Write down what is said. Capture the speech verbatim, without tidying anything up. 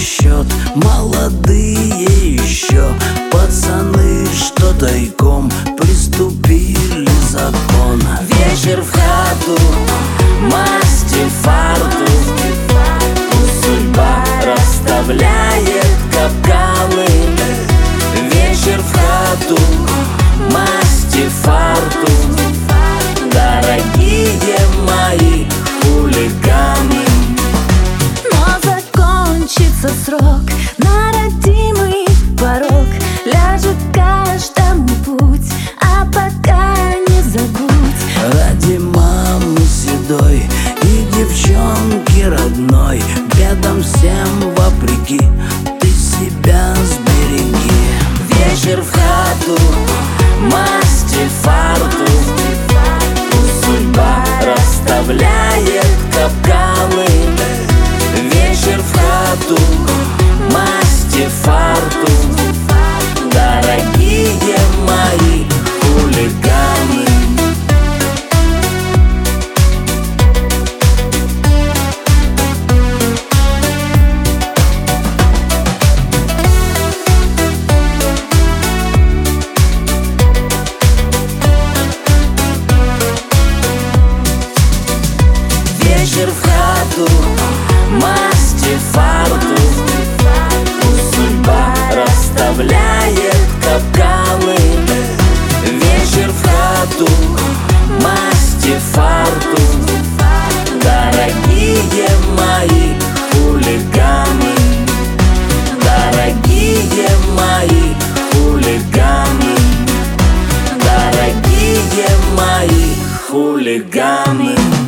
счет. Молодые еще пацаны, что тайком приступили закон. Вечер в хату, масти фарту, судьба расставляет капканы. Вечер в хату, масти фарту, дорогие мои хулиганы. Но закончится срок, на родимый порог ляжет каждому путь, а пока не забудь. Ради мамы седой и девчонки родной, бедам всем вопреки, ты себя сбереги. Вечер в хату, масти фарту, судьба расставляет капканы. Вечер в хату, масти фарту, дорогие мои хулиганы. Вечер в хату, масти фарту, судьба расставляет капканы. Вечер в хату, масти фарту, дорогие мои хулиганы. Дорогие мои хулиганы. Дорогие мои хулиганы.